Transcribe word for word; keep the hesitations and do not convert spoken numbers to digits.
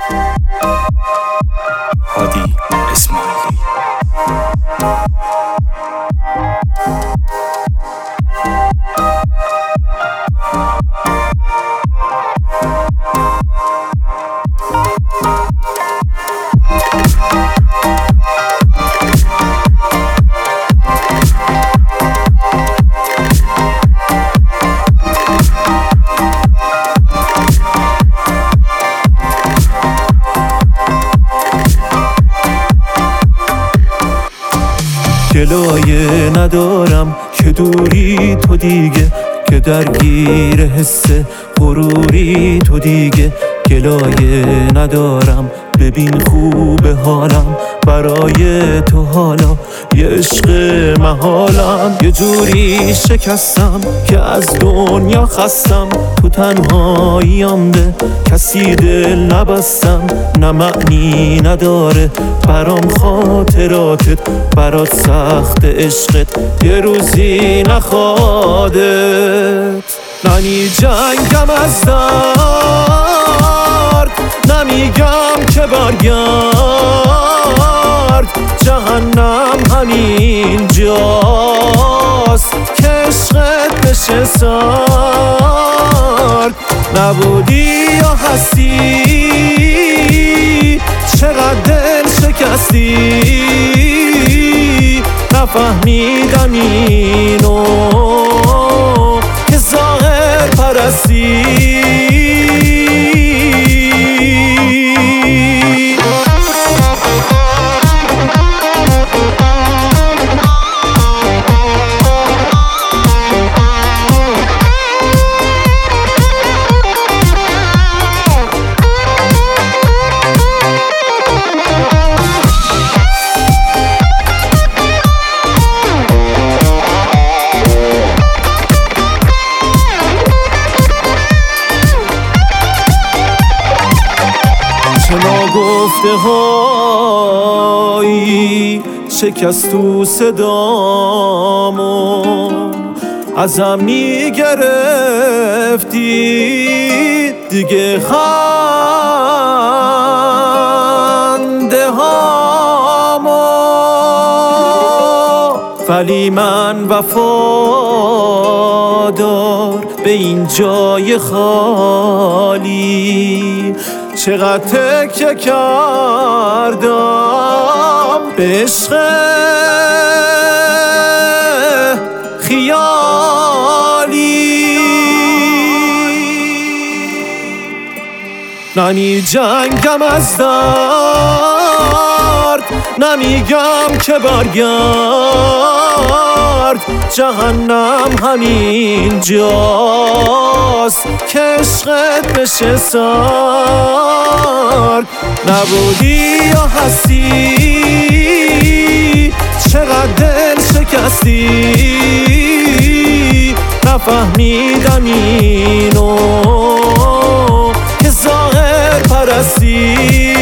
هادی اسماعیلی. گلایه ندارم که دوری تو دیگه، که درگیر حس غروری تو دیگه. گلایه ندارم ببین خوب حالم برای تو، حالا یه عشق محالم. یه جوری شکستم که از دنیا خستم، تو تنهاییم به کسی دل نبستم. نه معنی نداره برام خاطراتت، برات سخت عشقت یه روزی نخوادت. نمی جنگم از درد، نمیگم که برگرد. جهنم همین جاست که عشقت بشه سرد. نبودی یا هستی، چقدر دل شکستی. نفهمیدم اینو که ظاهر پرستی. چه ناگفته هایی شکست تو صدامو، ازم میگرفتی دیگه خنده هامو. ولی من وفادار به این جای خالی، چقدر تکیه کردم به عشق خیالی. نمی جنگم از درد، نمیگم که برگرد. جهنم همین جاست که عشقت بشه سرد. نبودی یا هستی، چقدر دل شکستی. نفهمیدم اینو که ظاهر پرستی.